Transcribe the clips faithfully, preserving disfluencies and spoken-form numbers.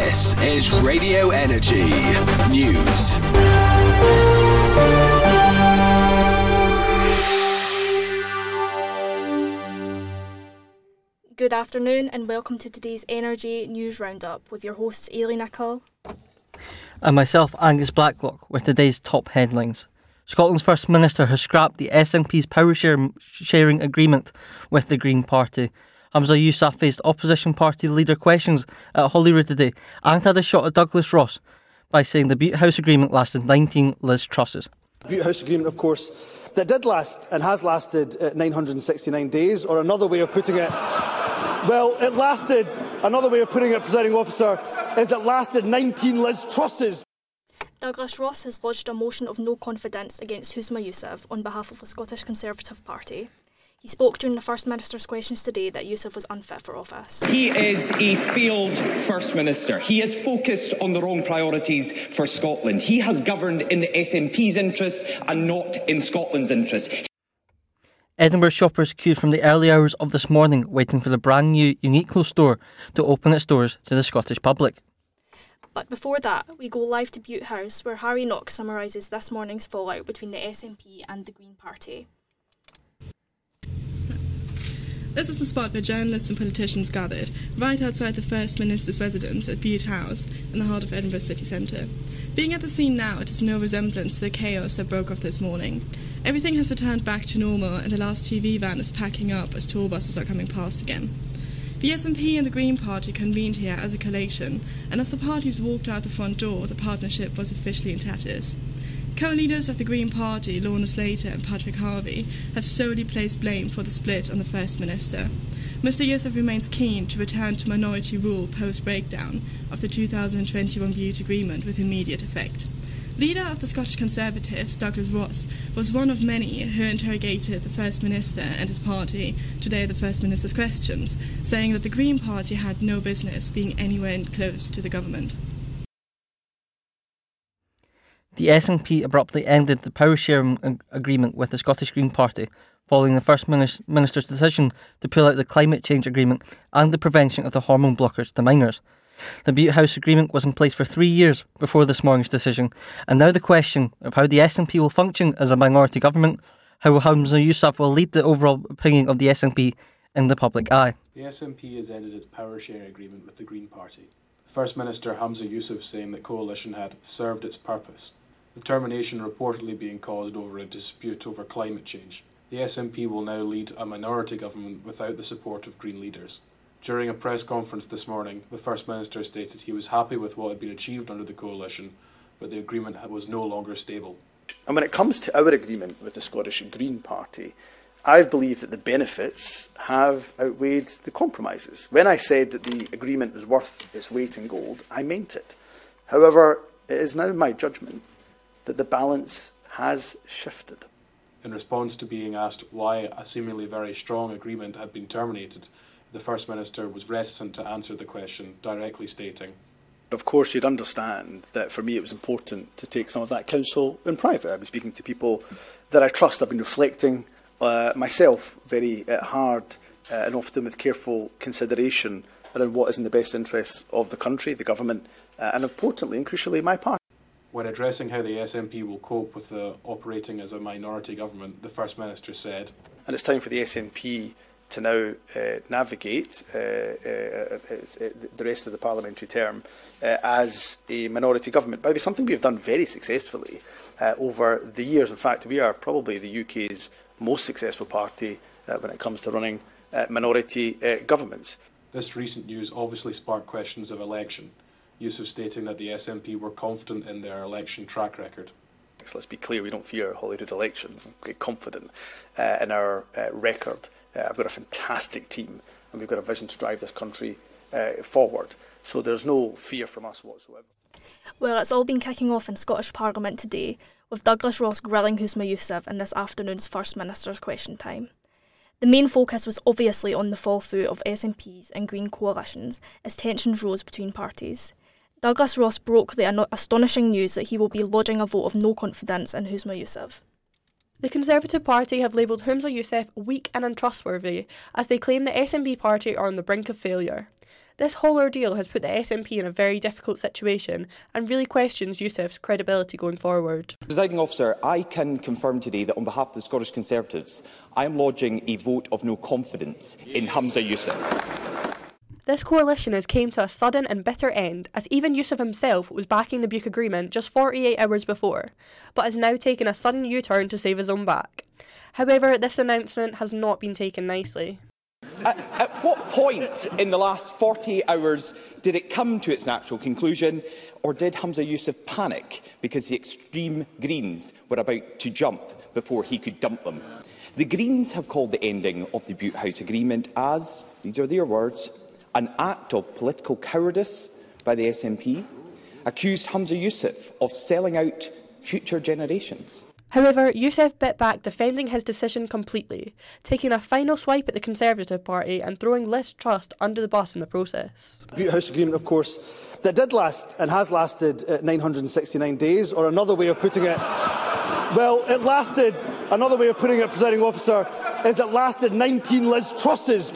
This is Radio Energy News. Good afternoon and welcome to today's Energy News Roundup with your hosts Aileen Nicol and myself, Angus Blacklock, with today's top headlines. Scotland's First Minister has scrapped the S N P's power share- sharing agreement with the Green Party. Humza Yousaf faced opposition party leader questions at Holyrood today and had a shot at Douglas Ross by saying the Bute House agreement lasted nineteen Liz Trusses. The Bute House agreement, of course, that did last and has lasted uh, nine hundred sixty-nine days, or another way of putting it, well, it lasted, another way of putting it, presiding officer, is it lasted nineteen Liz Trusses. Douglas Ross has lodged a motion of no confidence against Humza Yousaf on behalf of the Scottish Conservative Party. He spoke during the First Minister's questions today that Yousaf was unfit for office. He is a failed First Minister. He is focused on the wrong priorities for Scotland. He has governed in the S N P's interests and not in Scotland's interests. Edinburgh shoppers queued from the early hours of this morning waiting for the brand new Uniqlo store to open its doors to the Scottish public. But before that, we go live to Bute House, where Harry Knox summarises this morning's fallout between the S N P and the Green Party. This is the spot where journalists and politicians gathered, right outside the First Minister's residence at Bute House, in the heart of Edinburgh city centre. Being at the scene now, it is no resemblance to the chaos that broke off this morning. Everything has returned back to normal, and the last T V van is packing up as tour buses are coming past again. The S N P and the Green Party convened here as a collation, and as the parties walked out the front door, the partnership was officially in tatters. Co-leaders of the Green Party, Lorna Slater and Patrick Harvey, have solely placed blame for the split on the First Minister. Mister Yousaf remains keen to return to minority rule post-breakdown of the two thousand twenty-one Bute Agreement with immediate effect. Leader of the Scottish Conservatives, Douglas Ross, was one of many who interrogated the First Minister and his party today at the First Minister's questions, saying that the Green Party had no business being anywhere close to the government. The S N P abruptly ended the power sharing ag- agreement with the Scottish Green Party following the First Minis- Minister's decision to pull out the climate change agreement and the prevention of the hormone blockers to minors. The Bute House agreement was in place for three years before this morning's decision, and now the question of how the S N P will function as a minority government, how Humza Yousaf will lead the overall opinion of the S N P in the public eye. The S N P has ended its power sharing agreement with the Green Party. The First Minister Humza Yousaf saying that coalition had served its purpose. The termination reportedly being caused over a dispute over climate change. The S N P will now lead a minority government without the support of Green leaders. During a press conference this morning, the First Minister stated he was happy with what had been achieved under the coalition, but the agreement was no longer stable. And when it comes to our agreement with the Scottish Green Party, I believe that the benefits have outweighed the compromises. When I said that the agreement was worth its weight in gold, I meant it. However, it is now my judgment that the balance has shifted. In response to being asked why a seemingly very strong agreement had been terminated, the First Minister was reticent to answer the question, directly stating, "Of course, you'd understand that for me it was important to take some of that counsel in private. I've been speaking to people that I trust. I've been reflecting uh, myself very uh, hard uh, and often with careful consideration around what is in the best interests of the country, the government, uh, and importantly and crucially, my party." When addressing how the S N P will cope with the operating as a minority government, the First Minister said, "And it's time for the S N P to now uh, navigate uh, uh, uh, the rest of the parliamentary term uh, as a minority government." By the way, something we have done very successfully uh, over the years. In fact, we are probably the U K's most successful party uh, when it comes to running uh, minority uh, governments. This recent news obviously sparked questions of election. Yousaf stating that the S N P were confident in their election track record. Let's be clear, we don't fear a Holyrood election. We're confident uh, in our uh, record. Uh, I've got a fantastic team and we've got a vision to drive this country uh, forward. So there's no fear from us whatsoever. Well, it's all been kicking off in Scottish Parliament today, with Douglas Ross grilling Humza Yousaf in this afternoon's First Minister's question time. The main focus was obviously on the fall-through of S N P's and Green coalitions as tensions rose between parties. Douglas Ross broke the astonishing news that he will be lodging a vote of no confidence in Humza Yousaf. The Conservative Party have labelled Humza Yousaf weak and untrustworthy, as they claim the S N P party are on the brink of failure. This whole ordeal has put the S N P in a very difficult situation and really questions Yousaf's credibility going forward. Presiding Officer, I can confirm today that on behalf of the Scottish Conservatives, I am lodging a vote of no confidence in Humza Yousaf. This coalition has came to a sudden and bitter end, as even Yousaf himself was backing the Buke Agreement just forty-eight hours before, but has now taken a sudden U-turn to save his own back. However, this announcement has not been taken nicely. At, at what point in the last forty-eight hours did it come to its natural conclusion, or did Humza Yousaf panic because the extreme Greens were about to jump before he could dump them? The Greens have called the ending of the Butte House Agreement as, these are their words, an act of political cowardice by the S N P, accused Humza Yousaf of selling out future generations. However, Yousaf bit back, defending his decision completely, taking a final swipe at the Conservative Party and throwing Liz Truss under the bus in the process. The Butte House Agreement, of course, that did last and has lasted uh, nine hundred sixty-nine days, or another way of putting it, well, it lasted, another way of putting it, Presiding Officer, is it lasted nineteen Liz Trusses.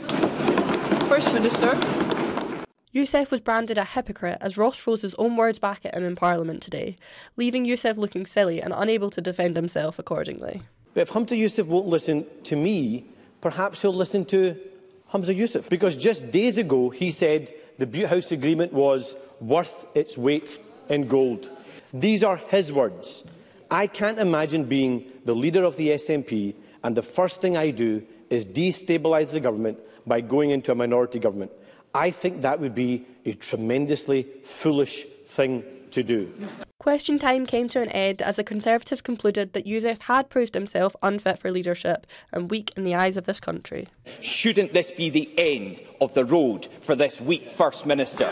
First Minister. Yousaf was branded a hypocrite as Ross throws his own words back at him in Parliament today, leaving Yousaf looking silly and unable to defend himself accordingly. But if Humza Yousaf won't listen to me, perhaps he'll listen to Humza Yousaf. Because just days ago he said the Butte House Agreement was worth its weight in gold. These are his words. I can't imagine being the leader of the S N P and the first thing I do is destabilise the government by going into a minority government. I think that would be a tremendously foolish thing to do. Question time came to an end as the Conservatives concluded that Yousaf had proved himself unfit for leadership and weak in the eyes of this country. Shouldn't this be the end of the road for this weak First Minister?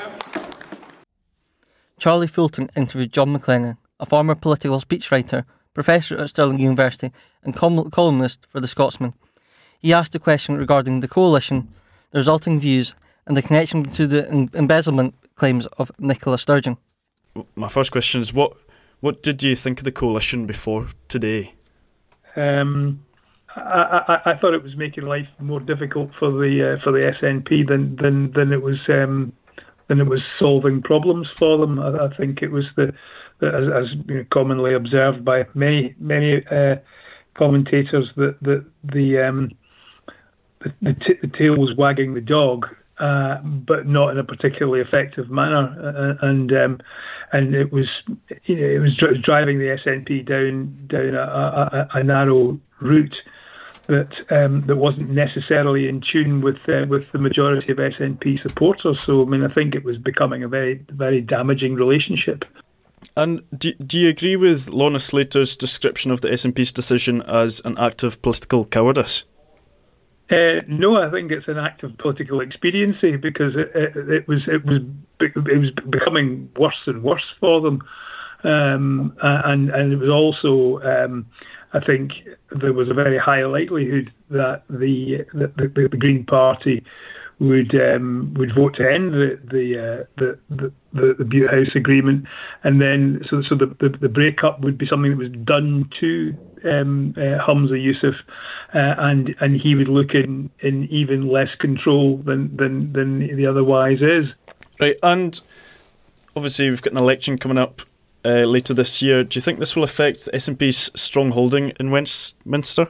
Charlie Fulton interviewed John McLennan, a former political speechwriter, professor at Stirling University and col- columnist for The Scotsman. He asked a question regarding the coalition, the resulting views and the connection to the em- embezzlement claims of Nicola Sturgeon. My first question is, what what did you think of the coalition before today? Um, I, I, I thought it was making life more difficult for the uh, for the S N P than than than it was um, than it was solving problems for them. I, I think it was the, the as, as you know, commonly observed by many many uh, commentators that that the um, the, the, t- the tail was wagging the dog. Uh, but not in a particularly effective manner, uh, and um, and it was you know it was dri- driving the S N P down down a, a, a narrow route that um, that wasn't necessarily in tune with uh, with the majority of S N P supporters. So I mean, I think it was becoming a very very damaging relationship. And do do you agree with Lorna Slater's description of the S N P's decision as an act of political cowardice? Uh, no, I think it's an act of political expediency because it, it, it was it was it was becoming worse and worse for them, um, and and it was also um, I think there was a very high likelihood that the the, the, the Green Party would um, would vote to end the the, uh, the the the the Butte House Agreement, and then so so the, the the breakup would be something that was done to um, uh, Humza Yousaf, uh, and and he would look in, in even less control than, than than he otherwise is. Right, and obviously we've got an election coming up uh, later this year. Do you think this will affect the S N P's strong holding in Westminster?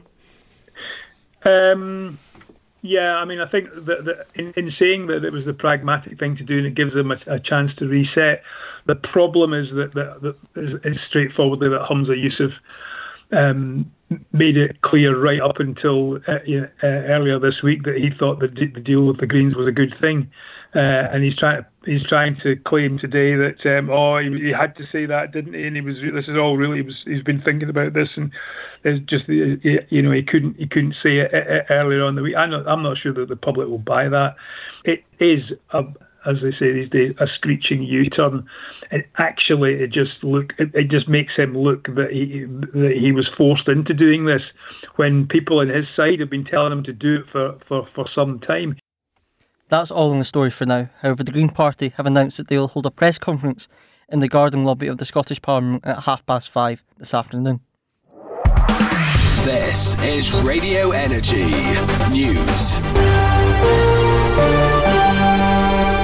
Um. Yeah, I mean, I think that, that in, in saying that it was the pragmatic thing to do and it gives them a, a chance to reset, the problem is that, that, that it's straightforwardly that Humza Yousaf um, made it clear right up until uh, you know, uh, earlier this week that he thought that the deal with the Greens was a good thing, uh, and he's trying he's trying to claim today that um, oh he, he had to say that, didn't he? And he was this is all really he was, he's been thinking about this, and it's just you know he couldn't he couldn't say it earlier on in the week. I'm not I'm not sure that the public will buy that. It is a, as they say these days, a screeching U-turn, and actually it just look it, it just makes him look that he that he was forced into doing this when people on his side have been telling him to do it for, for, for some time. That's all in the story for now. However, the Green Party have announced that they will hold a press conference in the garden lobby of the Scottish Parliament at half past five this afternoon. This is Radio Energy News.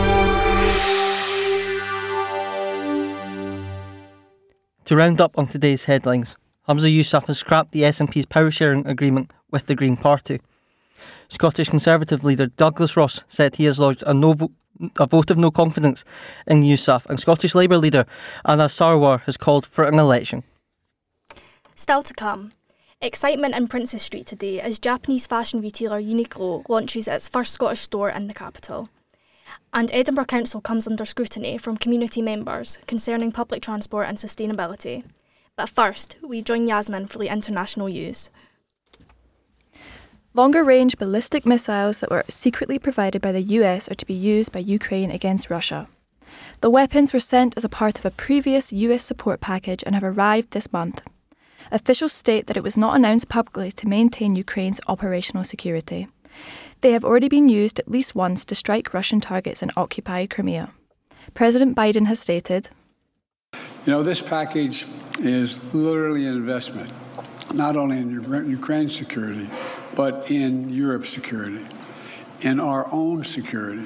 To round up on today's headlines, Humza Yousaf has scrapped the S N P's power sharing agreement with the Green Party. Scottish Conservative leader Douglas Ross said he has lodged a, no vo- a vote of no confidence in Yousaf, and Scottish Labour leader Anas Sarwar has called for an election. Still to come, excitement in Princess Street today as Japanese fashion retailer Uniqlo launches its first Scottish store in the capital. And Edinburgh Council comes under scrutiny from community members concerning public transport and sustainability. But first, we join Yasmin for the international news. Longer-range ballistic missiles that were secretly provided by the U S are to be used by Ukraine against Russia. The weapons were sent as a part of a previous U S support package and have arrived this month. Officials state that it was not announced publicly to maintain Ukraine's operational security. They have already been used at least once to strike Russian targets in occupied Crimea. President Biden has stated, You know, this package is literally an investment, not only in Ukraine's security, but in Europe's security, in our own security.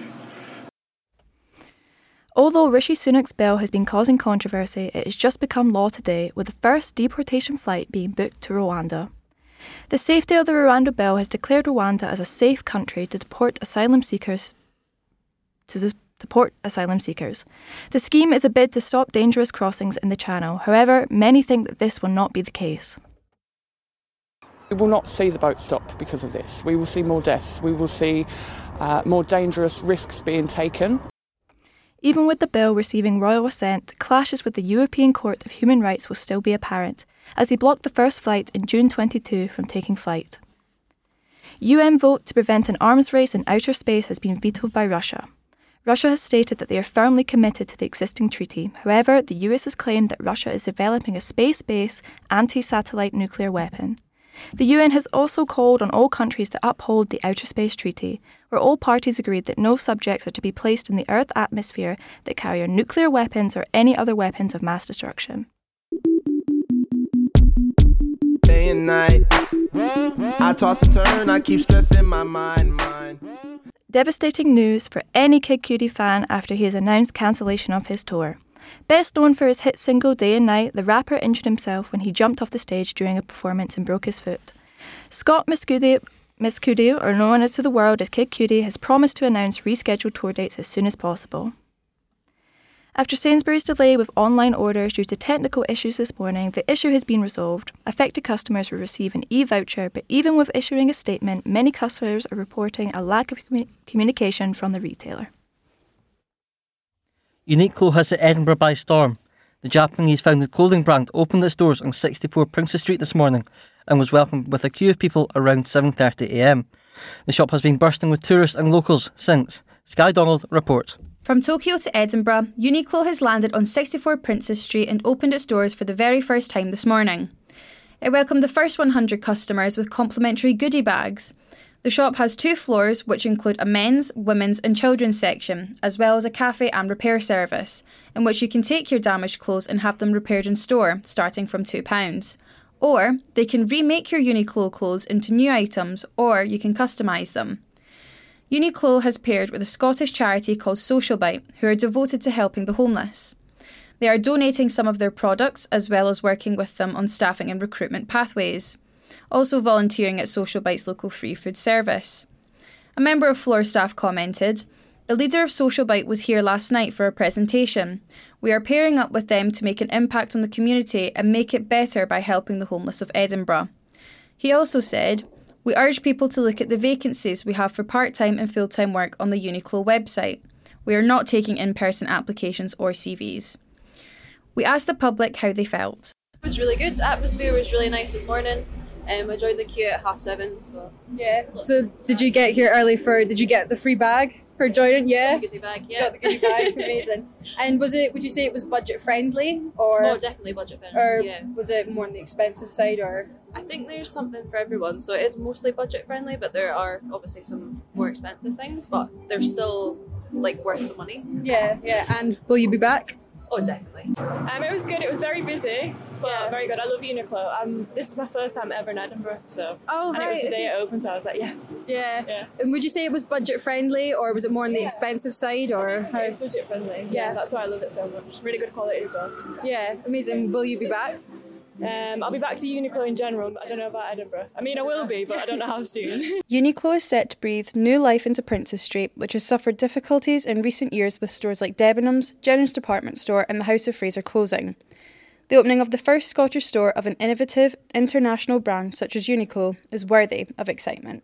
Although Rishi Sunak's bill has been causing controversy, it has just become law today, with the first deportation flight being booked to Rwanda. The safety of the Rwanda bill has declared Rwanda as a safe country to deport asylum seekers to deport asylum seekers. The scheme is a bid to stop dangerous crossings in the Channel. However, many think that this will not be the case. We will not see the boat stop because of this. We will see more deaths. We will see uh, more dangerous risks being taken. Even with the bill receiving royal assent, clashes with the European Court of Human Rights will still be apparent, as they blocked the first flight in June twenty-two from taking flight. U N vote to prevent an arms race in outer space has been vetoed by Russia. Russia has stated that they are firmly committed to the existing treaty. However, the U S has claimed that Russia is developing a space-based anti-satellite nuclear weapon. The U N has also called on all countries to uphold the Outer Space Treaty, where all parties agreed that no subjects are to be placed in the Earth atmosphere that carry nuclear weapons or any other weapons of mass destruction. Day and night, I toss and turn, I keep stressing my mind, mind. Devastating news for any Kid Cudi fan after he has announced cancellation of his tour. Best known for his hit single Day and Night, the rapper injured himself when he jumped off the stage during a performance and broke his foot. Scott Mescudi, Mescudi, or known as to the world as Kid Cudi, has promised to announce rescheduled tour dates as soon as possible. After Sainsbury's delay with online orders due to technical issues this morning, the issue has been resolved. Affected customers will receive an e-voucher, but even with issuing a statement, many customers are reporting a lack of commu- communication from the retailer. Uniqlo has hit Edinburgh by storm. The Japanese-founded clothing brand opened its doors on sixty-four Princes Street this morning and was welcomed with a queue of people around seven thirty a m. The shop has been bursting with tourists and locals since. Sky Donald reports. From Tokyo to Edinburgh, Uniqlo has landed on sixty-four Princes Street and opened its doors for the very first time this morning. It welcomed the first one hundred customers with complimentary goodie bags. The shop has two floors, which include a men's, women's and children's section, as well as a cafe and repair service, in which you can take your damaged clothes and have them repaired in store, starting from two pounds. Or they can remake your Uniqlo clothes into new items, or you can customise them. Uniqlo has paired with a Scottish charity called Social Bite, who are devoted to helping the homeless. They are donating some of their products, as well as working with them on staffing and recruitment pathways. Also volunteering at Social Bite's local free food service. A member of floor staff commented, "The leader of Social Bite was here last night for a presentation. We are pairing up with them to make an impact on the community and make it better by helping the homeless of Edinburgh." He also said, "We urge people to look at the vacancies we have for part-time and full-time work on the Uniqlo website. We are not taking in-person applications or C Vs." We asked the public how they felt. It was really good. The atmosphere was really nice this morning. Um, I joined the queue at half seven, so yeah. So did you get here early for? Did you get the free bag for joining? Yeah. The goodie bag, yeah. Got the goodie bag, amazing. And was it? Would you say it was budget friendly, or? Oh, definitely budget friendly. Or yeah. was it more on the expensive side, or? I think there's something for everyone. So it is mostly budget friendly, but there are obviously some more expensive things, but they're still like worth the money. Yeah, yeah. And will you be back? Oh, definitely. Um, it was good. It was very busy, but yeah. very good. I love Uniqlo. Um, this is my first time ever in Edinburgh, so oh, and right. it was the day it opened, so I was like, yes. Yeah. yeah. And would you say it was budget friendly, or was it more on the yeah. expensive side, or how? It's budget friendly. Yeah. yeah, that's why I love it so much. Really good quality as well. Yeah, amazing. Will you be back? Um, I'll be back to Uniqlo in general, but I don't know about Edinburgh. I mean, I will be, but I don't know how soon. Uniqlo is set to breathe new life into Princes Street, which has suffered difficulties in recent years with stores like Debenhams, Jennings Department Store and the House of Fraser closing. The opening of the first Scottish store of an innovative, international brand such as Uniqlo is worthy of excitement.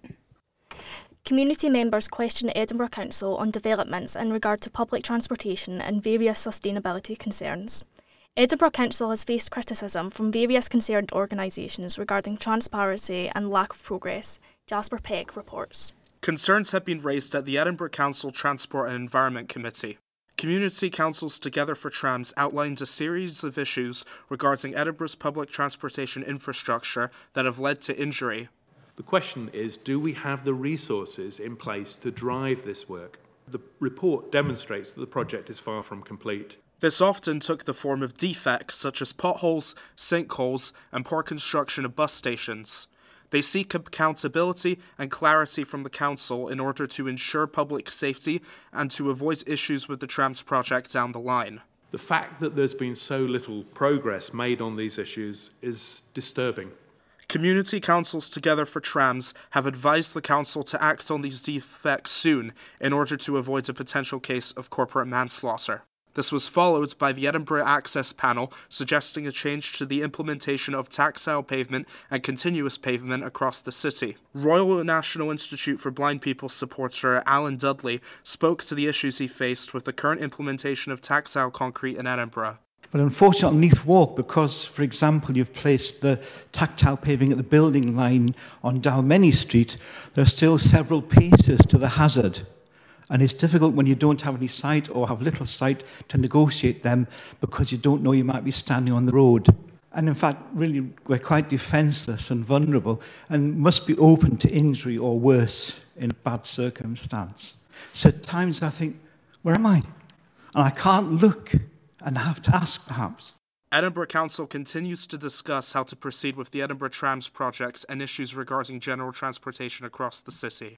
Community members questioned Edinburgh Council on developments in regard to public transportation and various sustainability concerns. Edinburgh Council has faced criticism from various concerned organisations regarding transparency and lack of progress. Jasper Peck reports. Concerns have been raised at the Edinburgh Council Transport and Environment Committee. Community councils Together for Trams outlined a series of issues regarding Edinburgh's public transportation infrastructure that have led to injury. The question is, do we have the resources in place to drive this work? The report demonstrates that the project is far from complete. This often took the form of defects such as potholes, sinkholes, and poor construction of bus stations. They seek accountability and clarity from the council in order to ensure public safety and to avoid issues with the trams project down the line. The fact that there's been so little progress made on these issues is disturbing. Community councils Together for Trams have advised the council to act on these defects soon in order to avoid a potential case of corporate manslaughter. This was followed by the Edinburgh Access Panel suggesting a change to the implementation of tactile pavement and continuous pavement across the city. Royal National Institute for Blind People supporter Alan Dudley spoke to the issues he faced with the current implementation of tactile concrete in Edinburgh. But unfortunately, on Neath Walk, because, for example, you've placed the tactile paving at the building line on Dalmeny Street, there are still several paces to the hazard. And it's difficult when you don't have any sight or have little sight to negotiate them because you don't know you might be standing on the road. And in fact, really, we're quite defenceless and vulnerable and must be open to injury or worse in a bad circumstance. So at times I think, where am I? And I can't look and have to ask, perhaps. Edinburgh Council continues to discuss how to proceed with the Edinburgh Trams project and issues regarding general transportation across the city.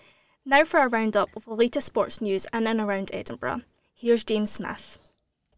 Now for a roundup of the latest sports news in and around Edinburgh. Here's James Smith.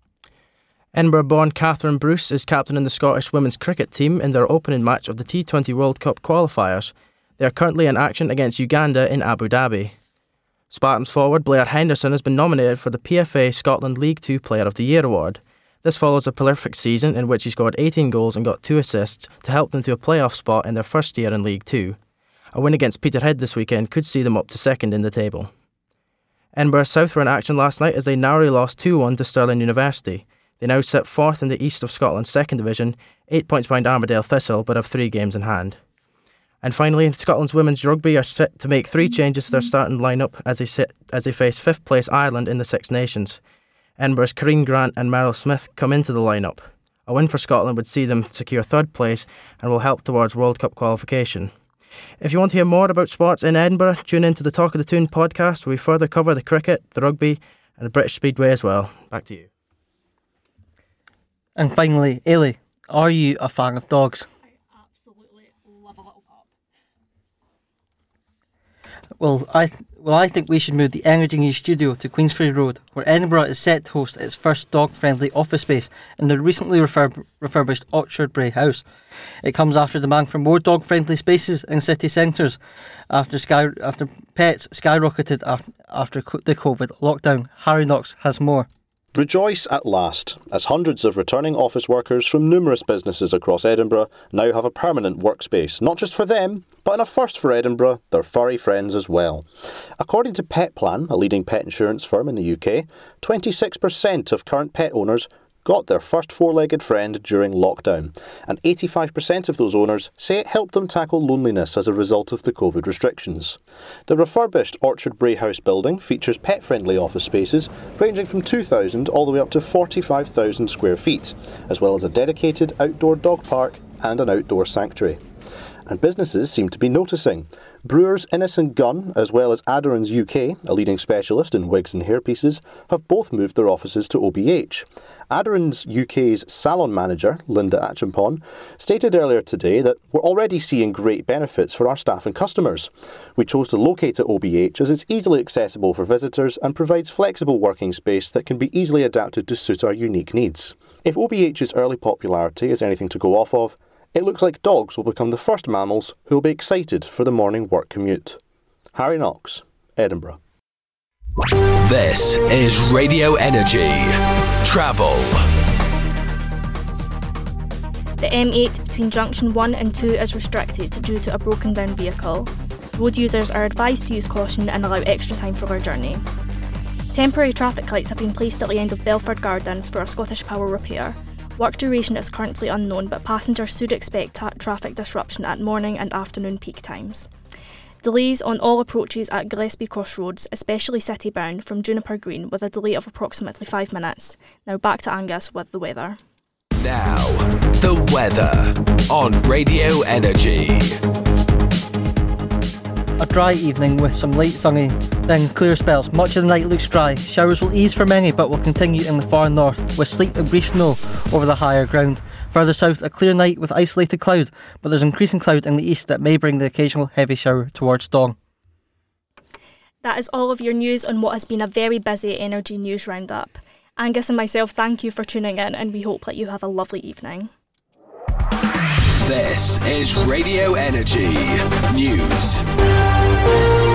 Edinburgh-born Catherine Bruce is captain in the Scottish women's cricket team in their opening match of the T twenty World Cup qualifiers. They are currently in action against Uganda in Abu Dhabi. Spartans forward Blair Henderson has been nominated for the P F A Scotland League Two Player of the Year award. This follows a prolific season in which he scored eighteen goals and got two assists to help them to a playoff spot in their first year in League Two. A win against Peterhead this weekend could see them up to second in the table. Edinburgh South were in action last night as they narrowly lost two one to Stirling University. They now sit fourth in the East of Scotland's second division, eight points behind Armadale Thistle, but have three games in hand. And finally, Scotland's women's rugby are set to make three changes to their starting lineup as they sit as they face fifth place Ireland in the Six Nations. Edinburgh's Corrine Grant and Meryl Smith come into the lineup. A win for Scotland would see them secure third place and will help towards World Cup qualification. If you want to hear more about sports in Edinburgh, tune in to the Talk of the Toon podcast where we further cover the cricket, the rugby and the British Speedway as well. Back to you. And finally, Ailey, are you a fan of dogs? I absolutely love a little pup. Well, I th- well I think we should move the Energy News studio to Queensferry Road, where Edinburgh is set to host its first dog-friendly office space in the recently refurb- refurbished Orchard Brae House. It comes after demand for more dog-friendly spaces in city centres after sky after pets skyrocketed after, after co- the COVID lockdown. Harry Knox has more. Rejoice at last, as hundreds of returning office workers from numerous businesses across Edinburgh now have a permanent workspace, not just for them, but in a first for Edinburgh, their furry friends as well. According to Petplan, a leading pet insurance firm in the U K, twenty-six percent of current pet owners got their first four-legged friend during lockdown, and eighty-five percent of those owners say it helped them tackle loneliness as a result of the COVID restrictions. The refurbished Orchard Brae House building features pet-friendly office spaces ranging from two thousand all the way up to forty-five thousand square feet, as well as a dedicated outdoor dog park and an outdoor sanctuary. and businesses seem to be noticing. Brewers Innis and Gunn, as well as Adirond's U K, a leading specialist in wigs and hairpieces, have both moved their offices to O B H. Adirond's U K's salon manager, Linda Achampon, stated earlier today that we're already seeing great benefits for our staff and customers. We chose to locate at O B H as it's easily accessible for visitors and provides flexible working space that can be easily adapted to suit our unique needs. If O B H's early popularity is anything to go off of, it looks like dogs will become the first mammals who will be excited for the morning work commute. Harry Knox, Edinburgh. This is Radio Energy Travel. The M eight between Junction one and two is restricted due to a broken down vehicle. Road users are advised to use caution and allow extra time for their journey. Temporary traffic lights have been placed at the end of Belford Gardens for a Scottish Power repair. Work duration is currently unknown, but passengers should expect ta- traffic disruption at morning and afternoon peak times. Delays on all approaches at Gillespie Crossroads, especially city-bound, from Juniper Green, with a delay of approximately five minutes. Now back to Angus with the weather. Now, the weather on Radio Energy. A dry evening with some late sunny, then clear spells. Much of the night looks dry. Showers will ease for many but will continue in the far north, with sleet and brief snow over the higher ground. Further south, a clear night with isolated cloud, but there's increasing cloud in the east that may bring the occasional heavy shower towards dawn. That is all of your news on what has been a very busy Energy News Roundup. Angus and myself thank you for tuning in, and we hope that you have a lovely evening. This is Radio Energy News.